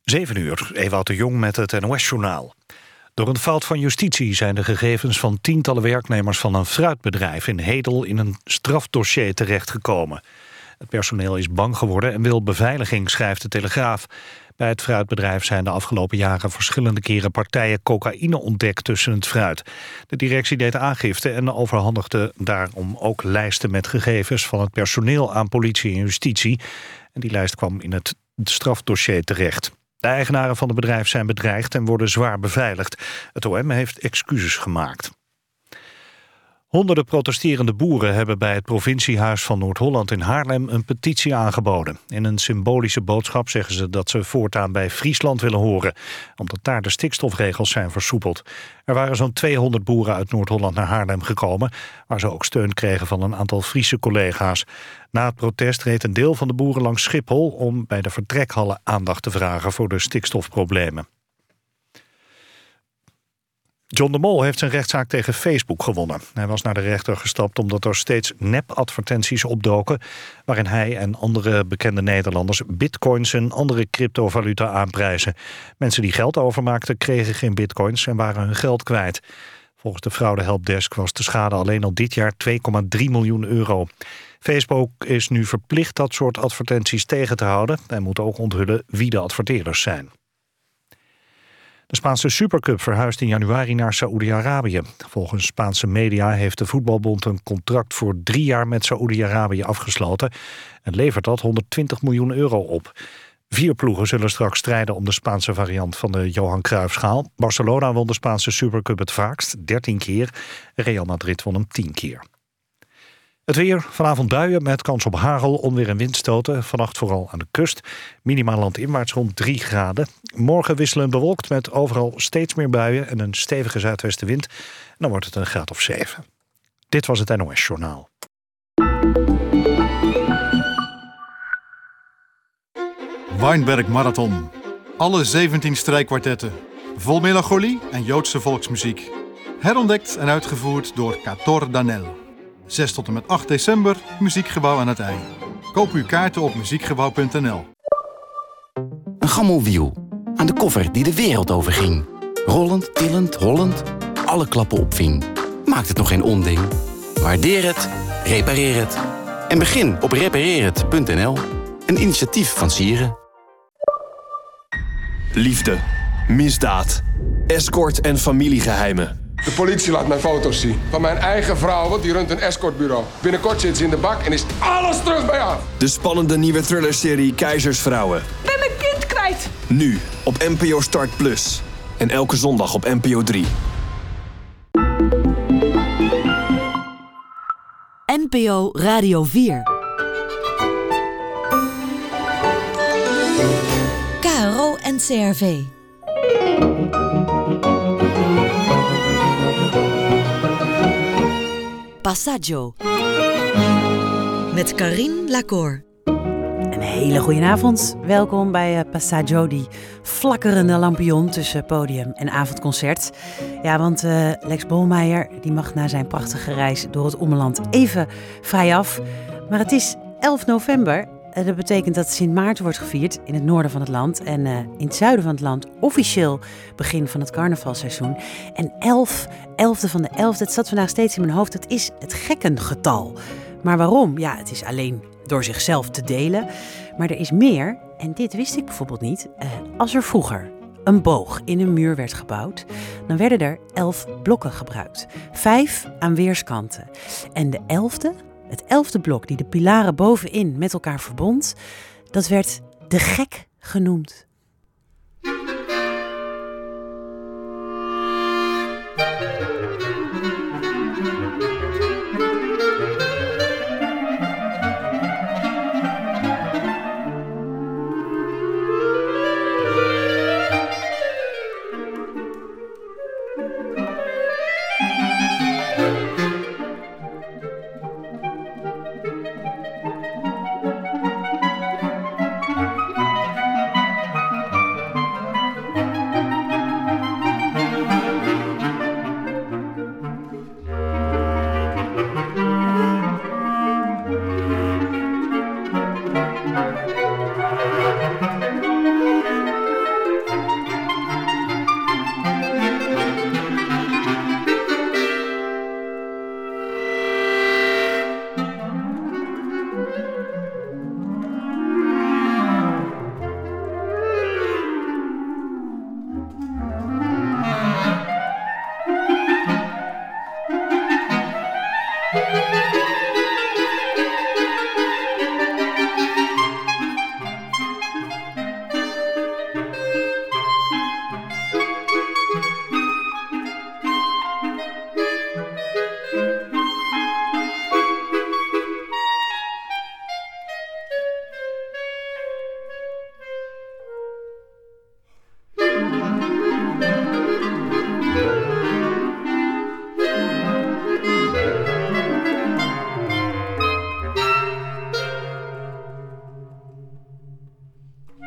7:00, Ewout de Jong met het NOS-journaal. Door een fout van justitie zijn de gegevens van tientallen werknemers van een fruitbedrijf in Hedel in een strafdossier terechtgekomen. Het personeel is bang geworden en wil beveiliging, schrijft de Telegraaf. Bij het fruitbedrijf zijn de afgelopen jaren verschillende keren partijen cocaïne ontdekt tussen het fruit. De directie deed aangifte en overhandigde daarom ook lijsten met gegevens van het personeel aan politie en justitie. En die lijst kwam in het strafdossier terecht. De eigenaren van het bedrijf zijn bedreigd en worden zwaar beveiligd. Het OM heeft excuses gemaakt. Honderden protesterende boeren hebben bij het provinciehuis van Noord-Holland in Haarlem een petitie aangeboden. In een symbolische boodschap zeggen ze dat ze voortaan bij Friesland willen horen, omdat daar de stikstofregels zijn versoepeld. Er waren zo'n 200 boeren uit Noord-Holland naar Haarlem gekomen, waar ze ook steun kregen van een aantal Friese collega's. Na het protest reed een deel van de boeren langs Schiphol om bij de vertrekhallen aandacht te vragen voor de stikstofproblemen. John de Mol heeft zijn rechtszaak tegen Facebook gewonnen. Hij was naar de rechter gestapt omdat er steeds nep-advertenties opdoken, waarin hij en andere bekende Nederlanders bitcoins en andere cryptovaluta aanprijzen. Mensen die geld overmaakten kregen geen bitcoins en waren hun geld kwijt. Volgens de fraudehelpdesk was de schade alleen al dit jaar 2,3 miljoen euro. Facebook is nu verplicht dat soort advertenties tegen te houden en moet ook onthullen wie de adverteerders zijn. De Spaanse Supercup verhuist in januari naar Saoedi-Arabië. Volgens Spaanse media heeft de voetbalbond een contract voor 3 jaar met Saoedi-Arabië afgesloten en levert dat 120 miljoen euro op. 4 ploegen zullen straks strijden om de Spaanse variant van de Johan Cruijffschaal. Barcelona won de Spaanse Supercup het vaakst, 13 keer. Real Madrid won hem 10 keer. Het weer, vanavond buien met kans op hagel, onweer en windstoten. Vannacht vooral aan de kust. Minimaal landinwaarts rond 3 graden. Morgen wisselend bewolkt met overal steeds meer buien en een stevige zuidwestenwind. En dan wordt het een graad of 7. Dit was het NOS Journaal. Weinberg Marathon. Alle 17 strijkkwartetten. Vol melancholie en Joodse volksmuziek. Herontdekt en uitgevoerd door Cator Danel. 6 tot en met 8 december, Muziekgebouw aan het IJ. Koop uw kaarten op muziekgebouw.nl. Een gammelwiel. Aan de koffer die de wereld overging. Rollend, tillend, hollend. Alle klappen opving. Maakt het nog geen onding? Waardeer het. Repareer het. En begin op repareerhet.nl. Een initiatief van Sieren. Liefde, misdaad, escort en familiegeheimen. De politie laat mij foto's zien van mijn eigen vrouw, want die runt een escortbureau. Binnenkort zit ze in de bak en is alles terug bij haar. De spannende nieuwe thrillerserie Keizersvrouwen. Ik ben mijn kind kwijt. Nu op NPO Start Plus. En elke zondag op NPO 3. NPO Radio 4. KRO en CRV. Passaggio. Met Karine Lacour. Een hele goede avond. Welkom bij Passaggio, die flakkerende lampion tussen podium en avondconcert. Ja, want Lex Bolmeijer die mag na zijn prachtige reis door het ommeland even vrij af. Maar het is 11 november. Dat betekent dat Sint Maarten wordt gevierd in het noorden van het land. En in het zuiden van het land officieel begin van het carnavalseizoen. En 11e van de 11e, het zat vandaag steeds in mijn hoofd. Het is het gekkengetal. Maar waarom? Ja, het is alleen door zichzelf te delen. Maar er is meer, en dit wist ik bijvoorbeeld niet. Als er vroeger een boog in een muur werd gebouwd, dan werden er 11 blokken gebruikt. 5 aan weerskanten. En de 11e... Het 11e blok die de pilaren bovenin met elkaar verbond, dat werd de gek genoemd.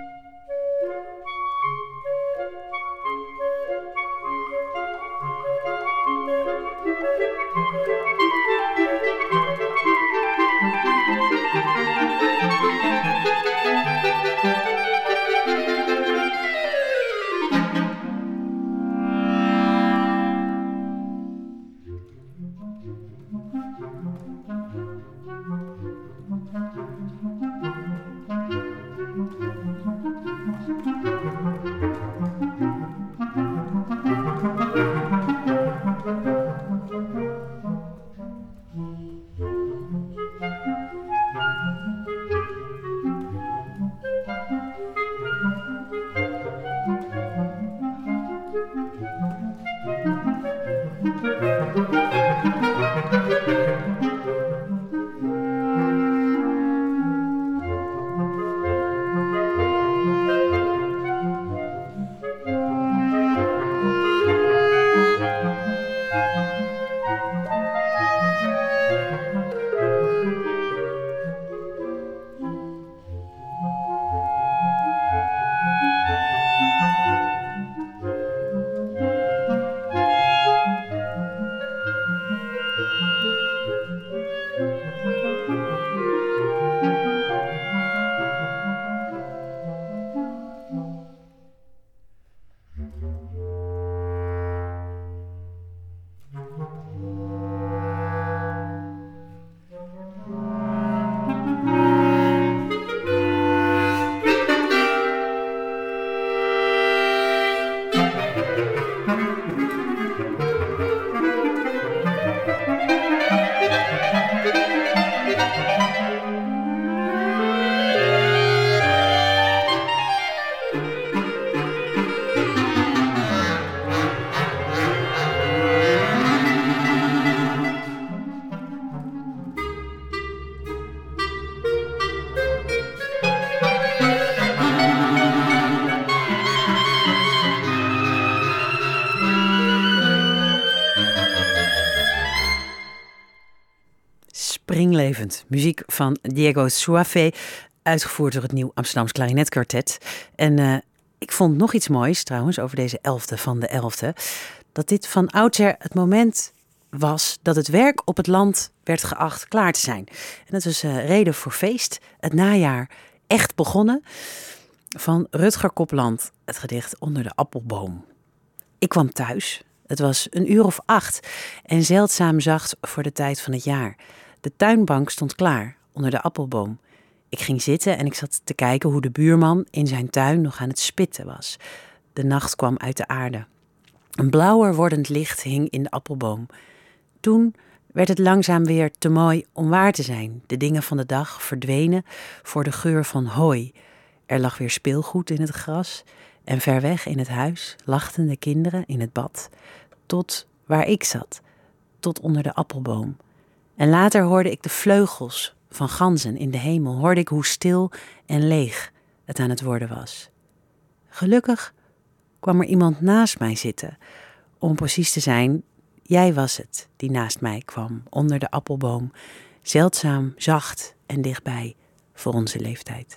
Springlevend. Muziek van Diego Suave, uitgevoerd door het Nieuw Amsterdams Klarinetkwartet. En ik vond nog iets moois trouwens over deze 11e van de 11e. Dat dit van oudsher het moment was dat het werk op het land werd geacht klaar te zijn. En dat was reden voor feest. Het najaar echt begonnen. Van Rutger Kopland, het gedicht Onder de appelboom. Ik kwam thuis. Het was 8:00 en zeldzaam zacht voor de tijd van het jaar. De tuinbank stond klaar onder de appelboom. Ik ging zitten en ik zat te kijken hoe de buurman in zijn tuin nog aan het spitten was. De nacht kwam uit de aarde. Een blauwer wordend licht hing in de appelboom. Toen werd het langzaam weer te mooi om waar te zijn. De dingen van de dag verdwenen voor de geur van hooi. Er lag weer speelgoed in het gras en ver weg in het huis lachten de kinderen in het bad. Tot waar ik zat, tot onder de appelboom. En later hoorde ik de vleugels van ganzen in de hemel, hoorde ik hoe stil en leeg het aan het worden was. Gelukkig kwam er iemand naast mij zitten. Om precies te zijn, jij was het die naast mij kwam, onder de appelboom, zeldzaam zacht en dichtbij voor onze leeftijd.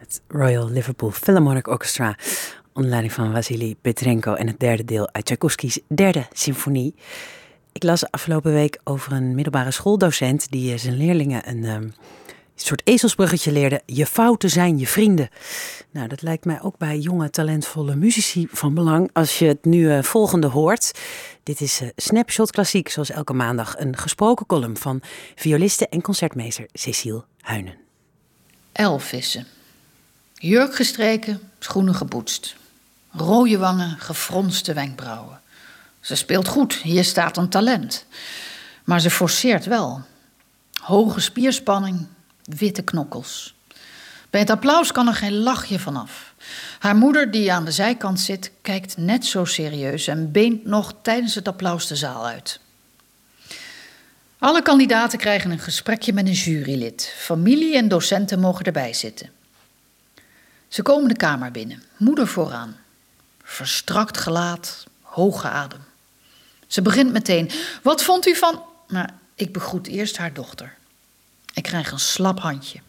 het Royal Liverpool Philharmonic Orchestra onder leiding van Wassily Petrenko en het derde deel uit Tchaikovsky's derde symfonie. Ik las afgelopen week over een middelbare schooldocent die zijn leerlingen een soort ezelsbruggetje leerde. Je fouten zijn je vrienden. Nou, dat lijkt mij ook bij jonge, talentvolle muzici van belang als je het nu volgende hoort. Dit is Snapshot Klassiek, zoals elke maandag een gesproken column van violiste en concertmeester Cecile Huynen. Elvissen. Jurk gestreken, schoenen geboetst. Rode wangen, gefronste wenkbrauwen. Ze speelt goed, hier staat een talent. Maar ze forceert wel. Hoge spierspanning, witte knokkels. Bij het applaus kan er geen lachje vanaf. Haar moeder, die aan de zijkant zit, kijkt net zo serieus en beent nog tijdens het applaus de zaal uit. Alle kandidaten krijgen een gesprekje met een jurylid. Familie en docenten mogen erbij zitten. Ze komen de kamer binnen, moeder vooraan. Verstrakt gelaat, hoge adem. Ze begint meteen. Wat vond u van... Maar ik begroet eerst haar dochter. Ik krijg een slap handje.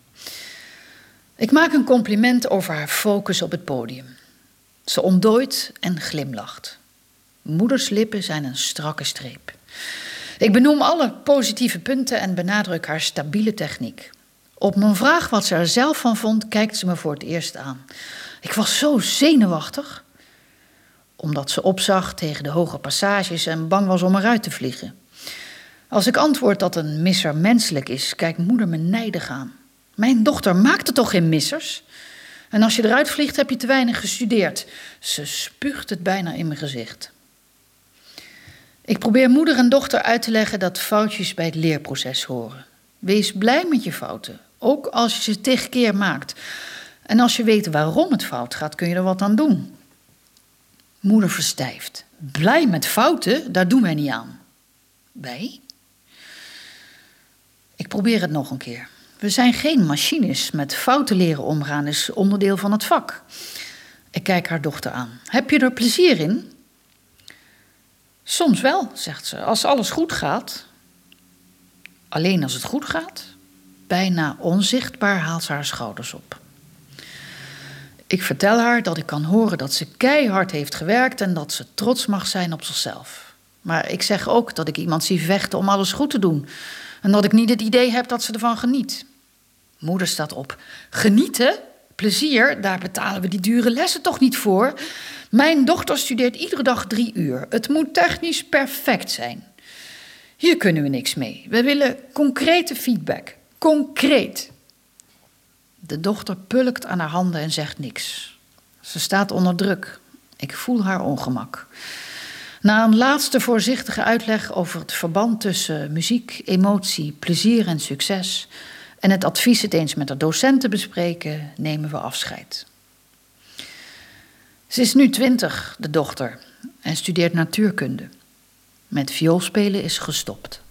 Ik maak een compliment over haar focus op het podium. Ze ontdooit en glimlacht. Moeders lippen zijn een strakke streep. Ik benoem alle positieve punten en benadruk haar stabiele techniek. Op mijn vraag wat ze er zelf van vond, kijkt ze me voor het eerst aan. Ik was zo zenuwachtig. Omdat ze opzag tegen de hoge passages en bang was om eruit te vliegen. Als ik antwoord dat een misser menselijk is, kijkt moeder me nijdig aan. Mijn dochter maakte toch geen missers? En als je eruit vliegt, heb je te weinig gestudeerd. Ze spuugt het bijna in mijn gezicht. Ik probeer moeder en dochter uit te leggen dat foutjes bij het leerproces horen. Wees blij met je fouten, ook als je ze 10 keer maakt. En als je weet waarom het fout gaat, kun je er wat aan doen. Moeder verstijft. Blij met fouten, daar doen wij niet aan. Wij? Ik probeer het nog een keer. We zijn geen machines. Met fouten leren omgaan is onderdeel van het vak. Ik kijk haar dochter aan. Heb je er plezier in? Soms wel, zegt ze, als alles goed gaat. Alleen als het goed gaat? Bijna onzichtbaar haalt ze haar schouders op. Ik vertel haar dat ik kan horen dat ze keihard heeft gewerkt en dat ze trots mag zijn op zichzelf. Maar ik zeg ook dat ik iemand zie vechten om alles goed te doen. En dat ik niet het idee heb dat ze ervan geniet. Moeder staat op. Genieten? Plezier? Daar betalen we die dure lessen toch niet voor? Mijn dochter studeert iedere dag 3 uur. Het moet technisch perfect zijn. Hier kunnen we niks mee. We willen concrete feedback. Concreet. De dochter pulkt aan haar handen en zegt niks. Ze staat onder druk. Ik voel haar ongemak. Na een laatste voorzichtige uitleg over het verband tussen muziek, emotie, plezier en succes en het advies het eens met de docenten bespreken, nemen we afscheid. Ze is nu 20, de dochter, en studeert natuurkunde. Met vioolspelen is gestopt.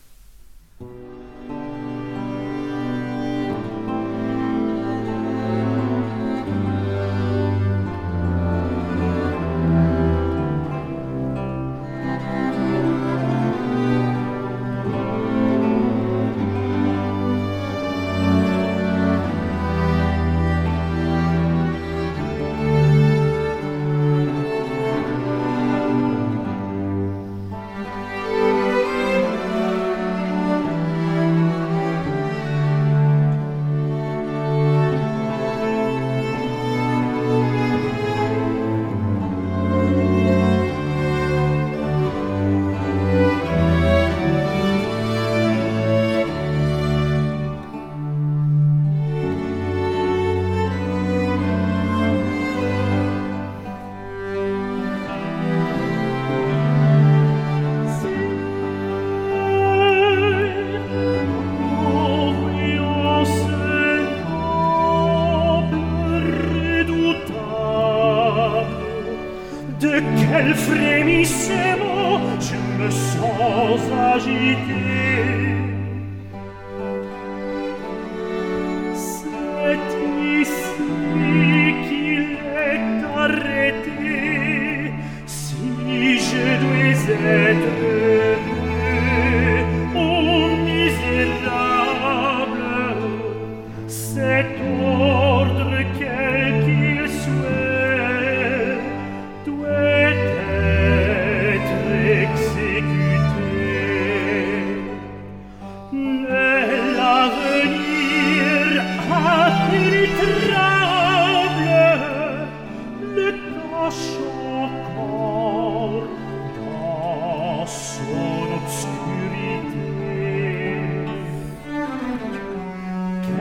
Cet ordre qu'elle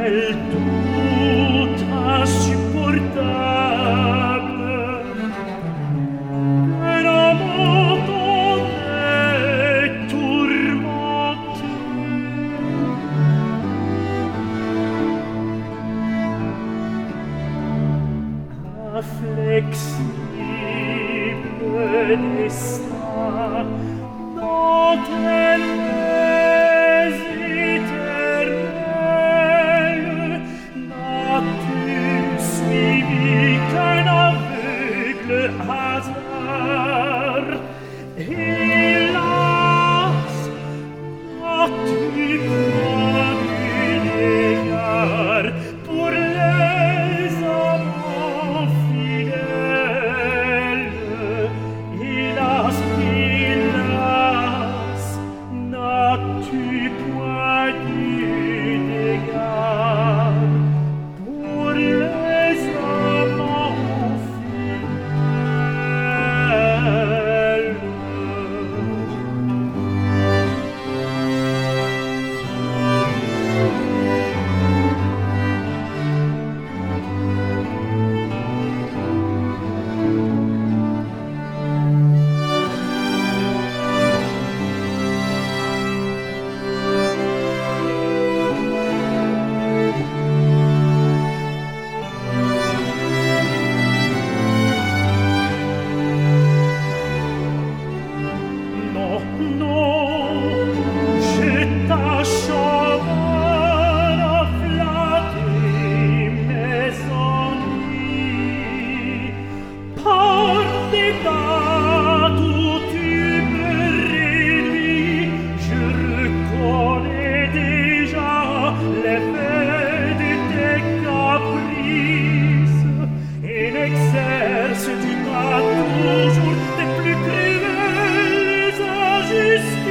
Exerce du pas toujours des plus cruelles injustices.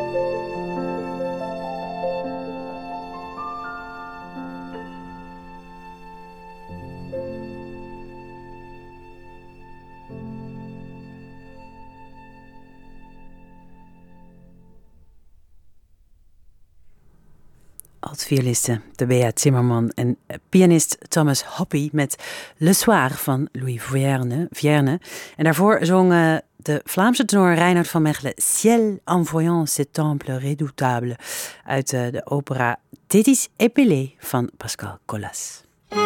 Alt-violiste Tabea Zimmerman en pianist Thomas Hoppe met Le Soir van Louis Vierne. En daarvoor zong de Vlaamse tenor Reinhard van Mechelen Ciel en voyant ce temple redoutable uit de opera Thétis et Pelée van Pascal Collas.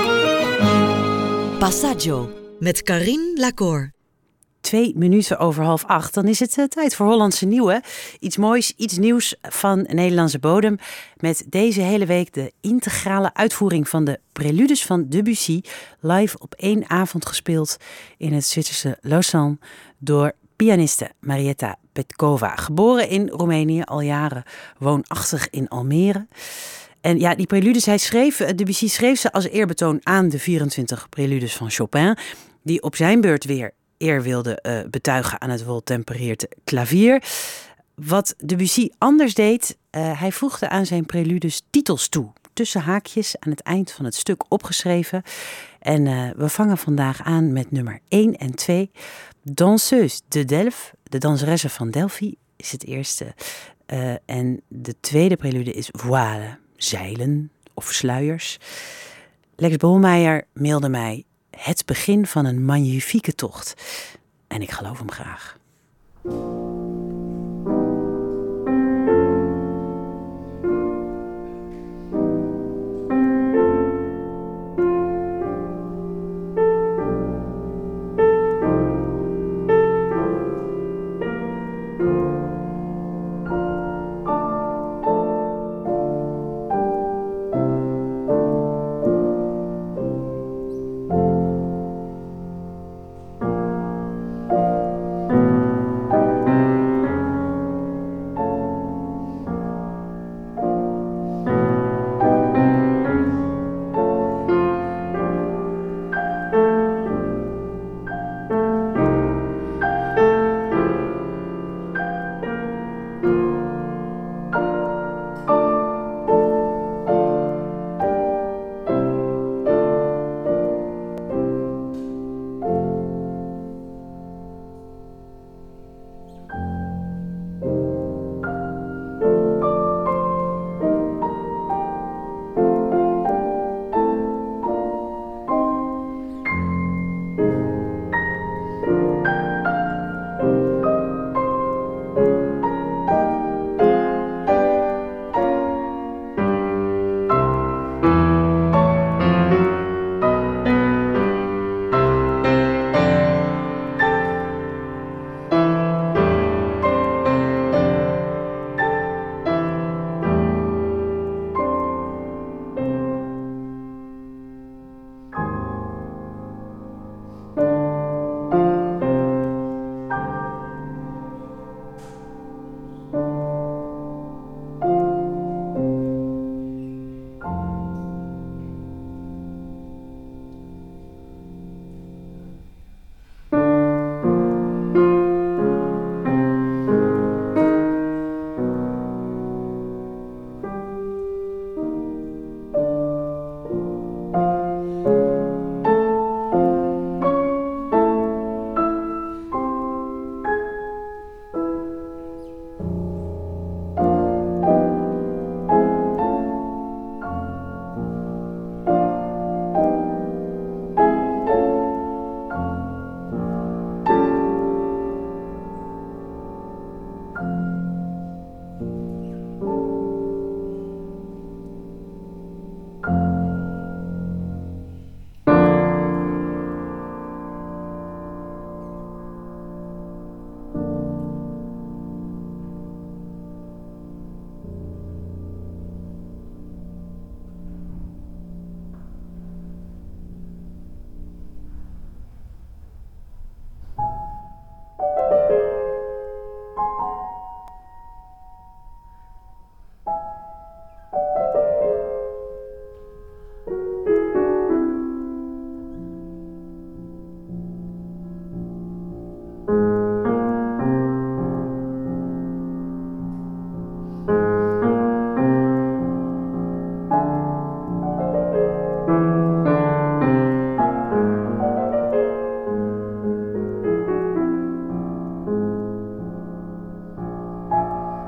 Passaggio met Carine Lacour. 2 minuten over 7:30, dan is het tijd voor Hollandse Nieuwe. Iets moois, iets nieuws van Nederlandse bodem. Met deze hele week de integrale uitvoering van de Preludes van Debussy. Live op 1 avond gespeeld in het Zwitserse Lausanne door pianiste Marietta Petkova. Geboren in Roemenië, al jaren woonachtig in Almere. En ja, die preludes, Debussy schreef ze als eerbetoon aan de 24 preludes van Chopin, die op zijn beurt weer eer wilde betuigen aan het weltempereerde klavier. Wat Debussy anders deed, hij voegde aan zijn preludes titels toe, tussen haakjes aan het eind van het stuk opgeschreven. En we vangen vandaag aan met nummer 1 en 2. Danseuse de Delphes, de danseressen van Delphi, is het eerste. En de tweede prelude is Voile, zeilen of sluiers. Lex Bolmeijer mailde mij: het begin van een magnifieke tocht. En ik geloof hem graag.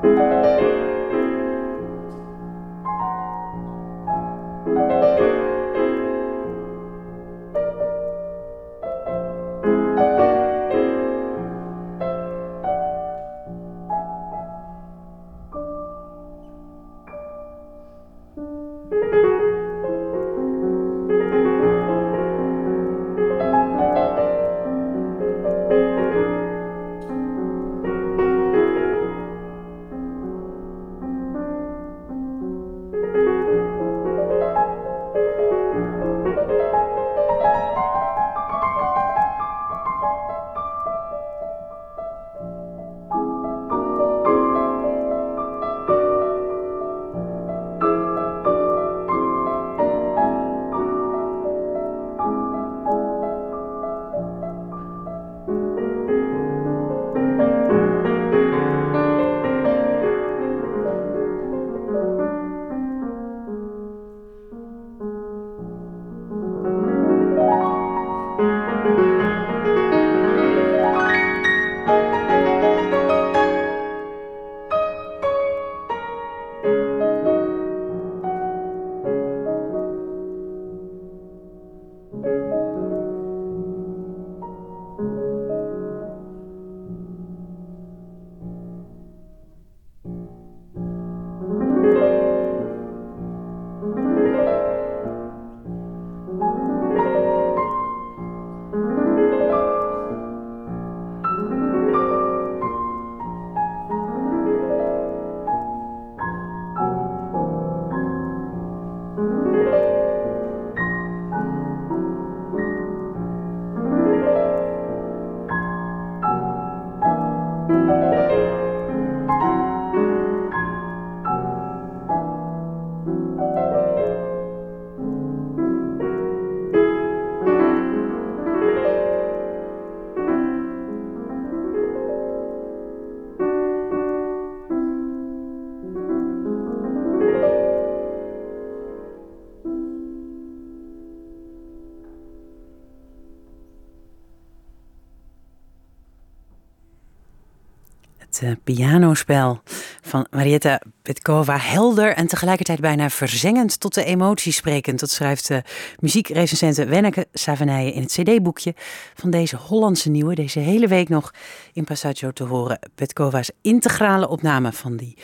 Het pianospel van Marietta Petkova, helder en tegelijkertijd bijna verzengend tot de emotie sprekend. Dat schrijft muziekrecensente Wenneke Savenijen in het cd-boekje van deze Hollandse nieuwe, deze hele week nog in Passaggio te horen. Petkova's integrale opname van die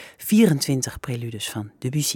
24 preludes van Debussy.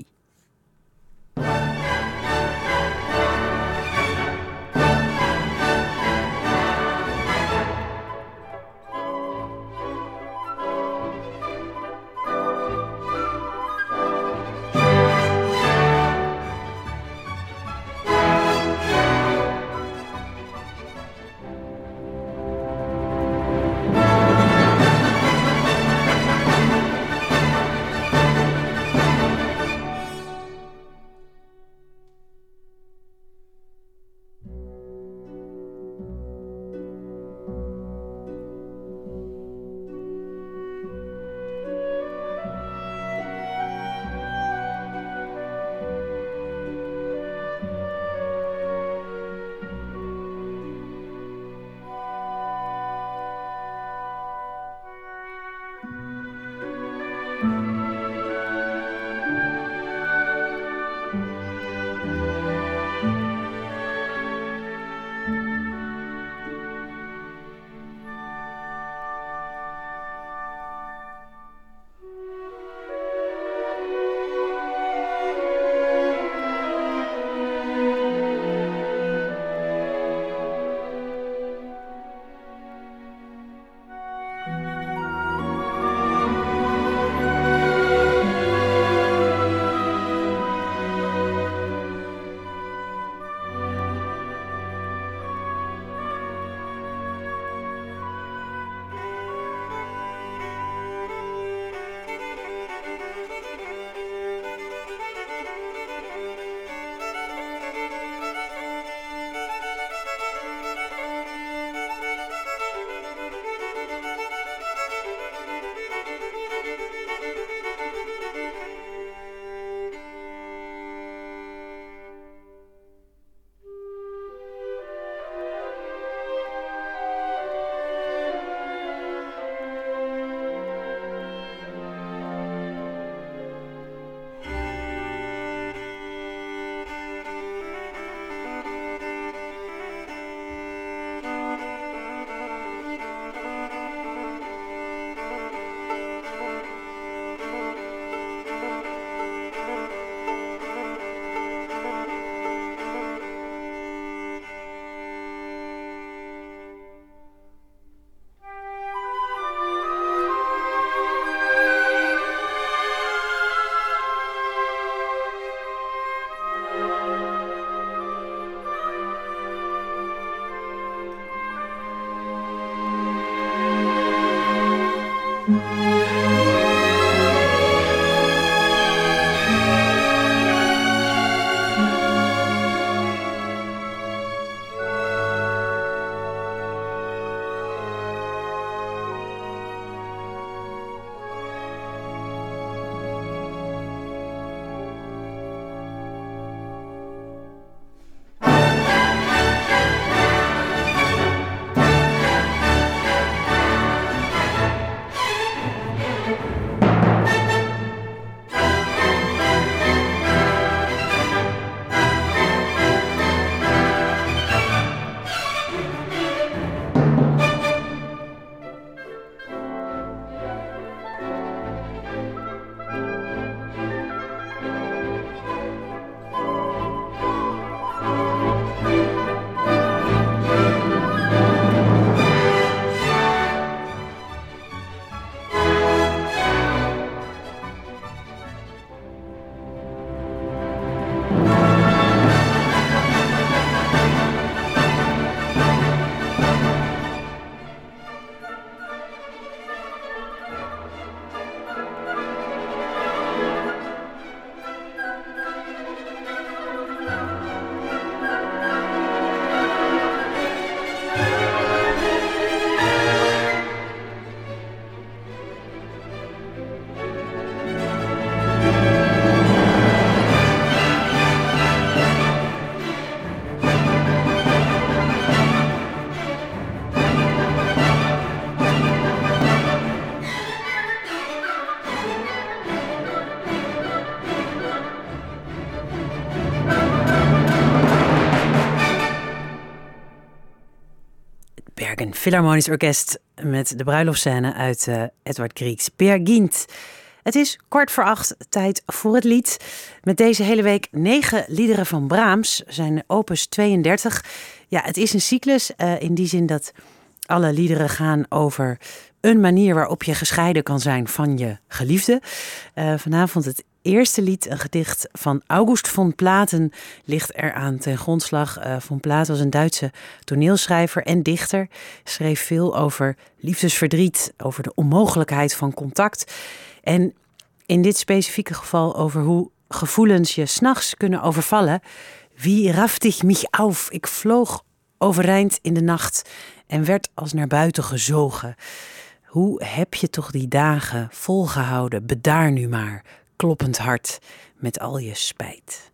Philharmonisch Orkest met de bruiloftscène uit Edvard Griegs Peer Gynt. Het is 7:15, tijd voor het lied. Met deze hele week 9 liederen van Brahms, zijn opus 32. Ja, het is een cyclus in die zin dat alle liederen gaan over een manier waarop je gescheiden kan zijn van je geliefde. Vanavond het eerste lied, een gedicht van August von Platen, ligt eraan ten grondslag. Von Platen was een Duitse toneelschrijver en dichter. Schreef veel over liefdesverdriet, over de onmogelijkheid van contact. En in dit specifieke geval over hoe gevoelens je 's nachts kunnen overvallen. Wie rafte ich mich auf? Ik vloog overeind in de nacht en werd als naar buiten gezogen. Hoe heb je toch die dagen volgehouden? Bedaar nu maar, kloppend hart, met al je spijt.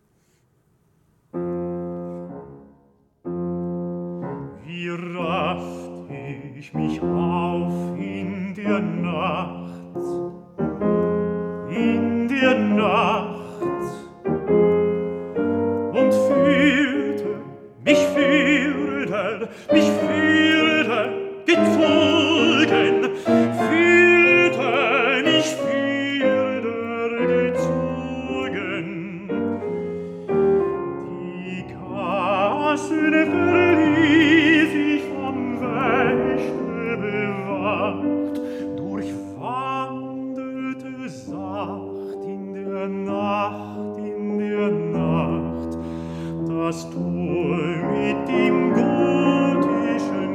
Wie rafft ich mich auf in der Nacht, und fühlte, mich fühlte gezogen, fühlte mich gezogen. Die Gassen verließ ich vom Wächter bewacht, durchwanderte sacht in der Nacht, das Tor mit dem gotischen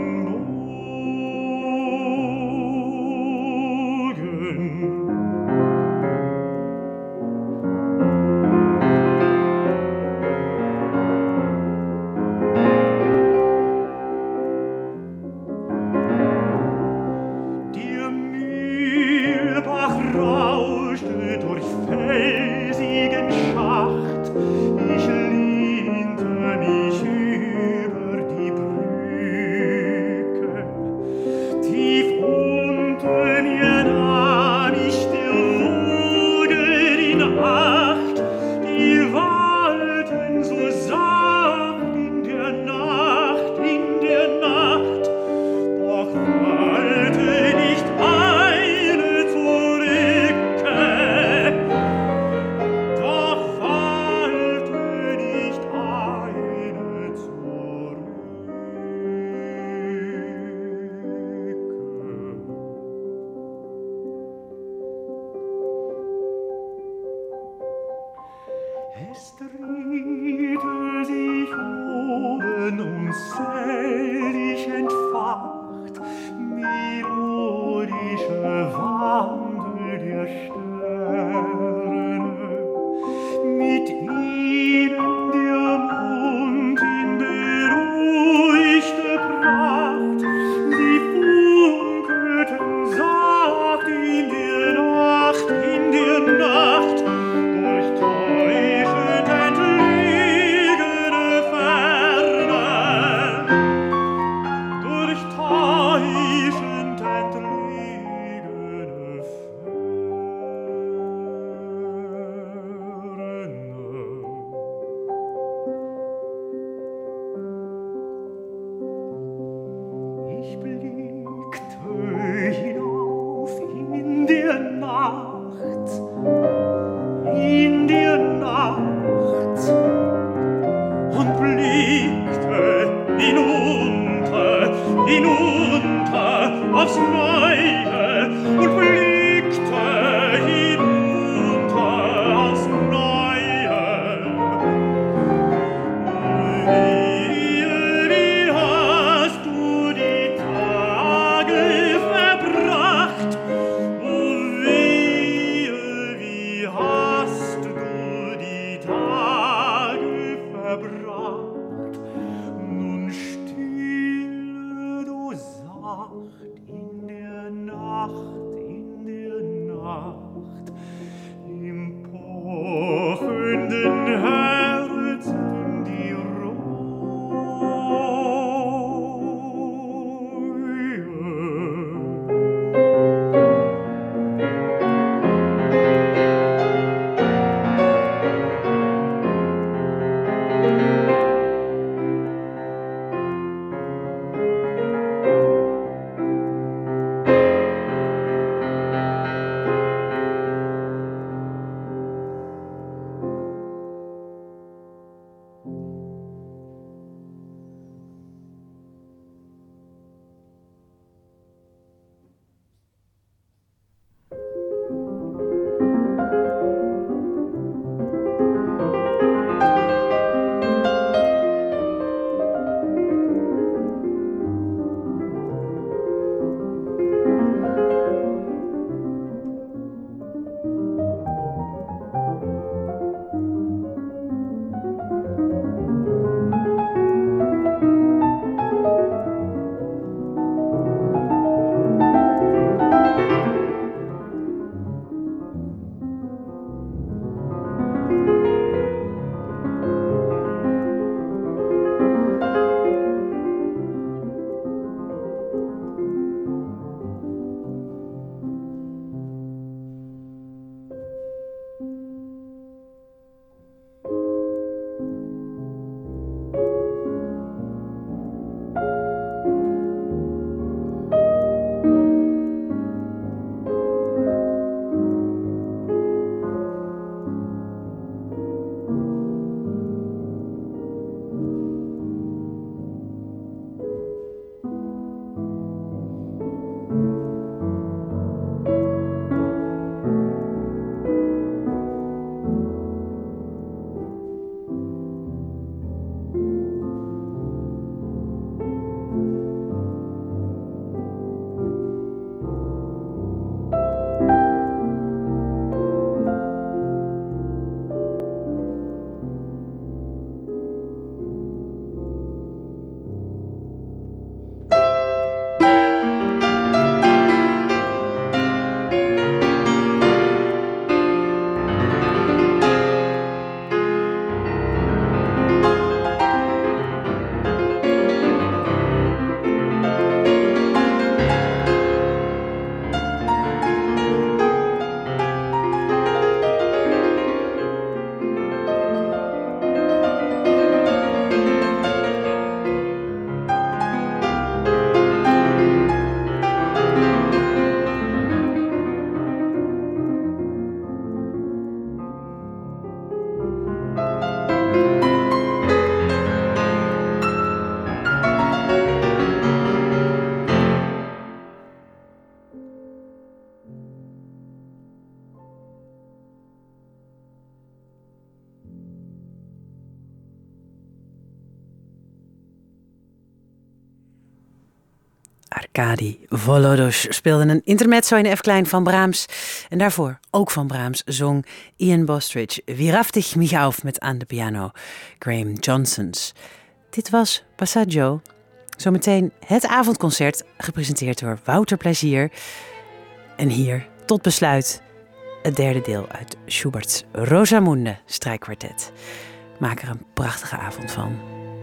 Arkadi Volodos speelde een intermezzo in de F-klein van Brahms. En daarvoor, ook van Brahms, zong Ian Bostridge Wie raft dich mich auf met aan de piano Graham Johnsons. Dit was Passaggio. Zometeen het avondconcert, gepresenteerd door Wouter Plezier. En hier, tot besluit, het derde deel uit Schubert's Rosamunde strijkkwartet. Maak er een prachtige avond van.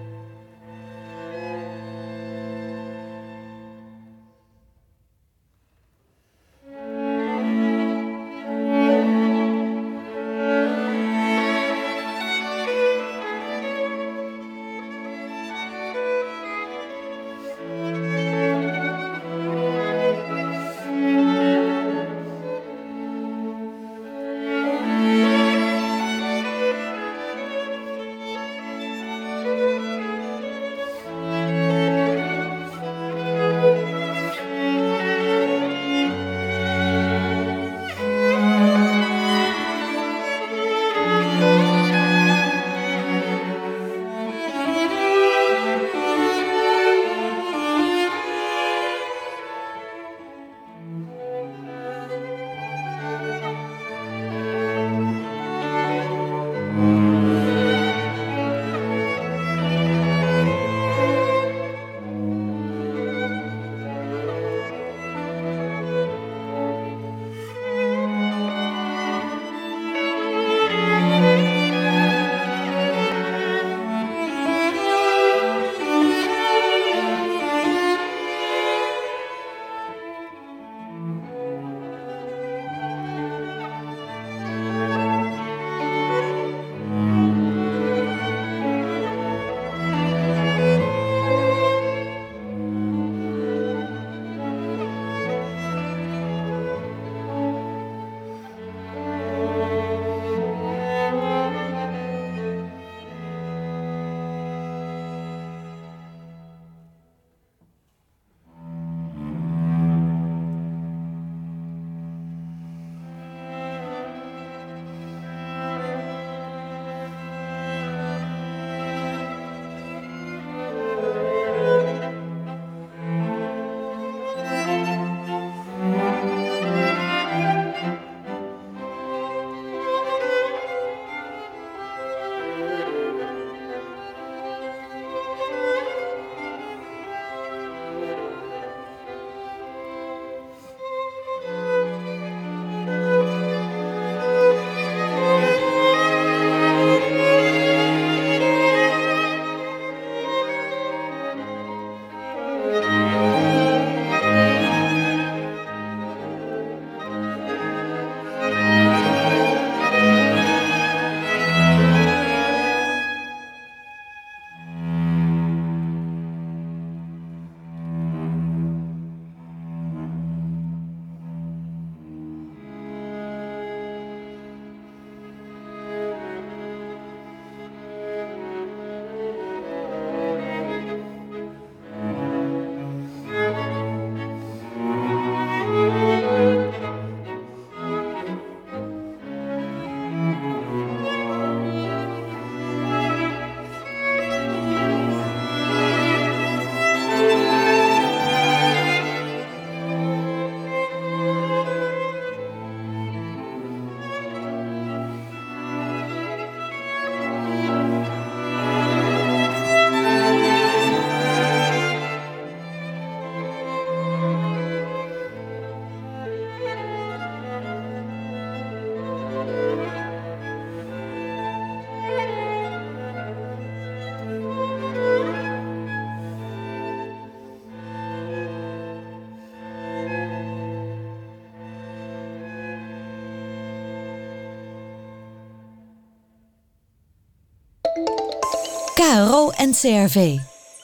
KRO NCRV.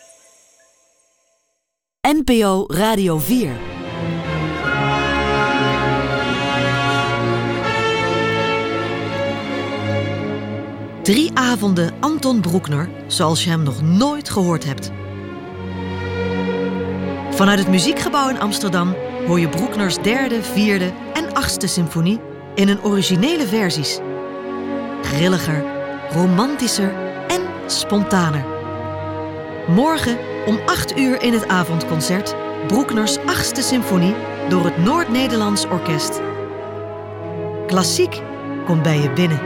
NPO Radio 4. Drie avonden Anton Broekner, zoals je hem nog nooit gehoord hebt. Vanuit het Muziekgebouw in Amsterdam hoor je Broekners 3e, 4e en 8e symfonie in hun originele versies. Grilliger, romantischer en spontaner. Morgen om 8 uur in het avondconcert Bruckners 8e symfonie door het Noord-Nederlands Orkest. Klassiek komt bij je binnen.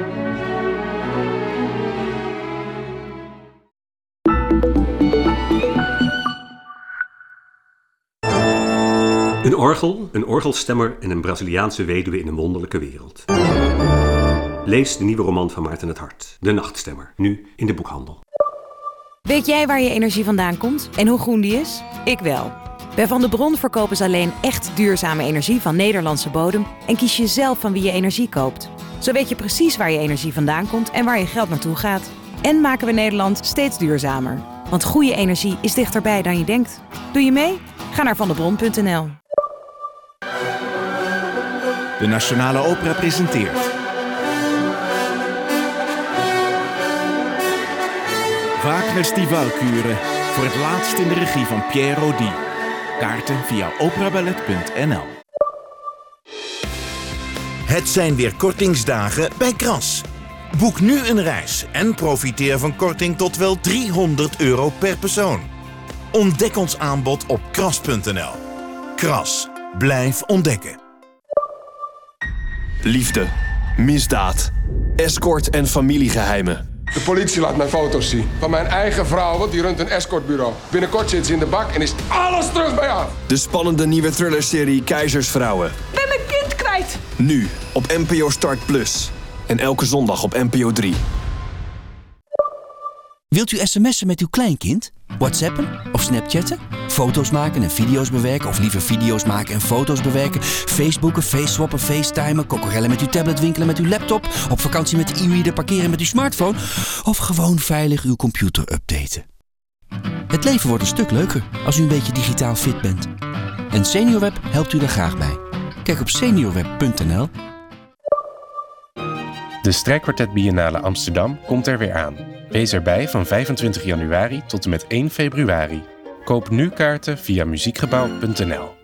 Een orgel, een orgelstemmer en een Braziliaanse weduwe in een wonderlijke wereld. Lees de nieuwe roman van Maarten het Hart, De Nachtstemmer, nu in de boekhandel. Weet jij waar je energie vandaan komt en hoe groen die is? Ik wel. Bij Van de Bron verkopen ze alleen echt duurzame energie van Nederlandse bodem en kies je zelf van wie je energie koopt. Zo weet je precies waar je energie vandaan komt en waar je geld naartoe gaat. En maken we Nederland steeds duurzamer. Want goede energie is dichterbij dan je denkt. Doe je mee? Ga naar vandebron.nl. De Nationale Opera presenteert Wagner's Die Walküre voor het laatst in de regie van Pierre Rodi. Kaarten via operaballet.nl. Het zijn weer kortingsdagen bij Kras. Boek nu een reis en profiteer van korting tot wel €300 per persoon. Ontdek ons aanbod op kras.nl. Kras, blijf ontdekken. Liefde, misdaad, escort en familiegeheimen. De politie laat mij foto's zien van mijn eigen vrouwen die runt een escortbureau. Binnenkort zit ze in de bak en is alles terug bij af. De spannende nieuwe thrillerserie Keizersvrouwen. Ik ben mijn kind kwijt. Nu op NPO Start Plus. En elke zondag op NPO 3. Wilt u sms'en met uw kleinkind? WhatsAppen of Snapchatten? Foto's maken en video's bewerken of liever video's maken en foto's bewerken? Facebooken, faceswappen, facetimen, kokkerellen met uw tablet, winkelen met uw laptop? Op vakantie met de e-reader, parkeren met uw smartphone? Of gewoon veilig uw computer updaten? Het leven wordt een stuk leuker als u een beetje digitaal fit bent. En SeniorWeb helpt u daar graag bij. Kijk op seniorweb.nl. De Strijkkwartet Biennale Amsterdam komt er weer aan. Wees erbij van 25 januari tot en met 1 februari. Koop nu kaarten via muziekgebouw.nl.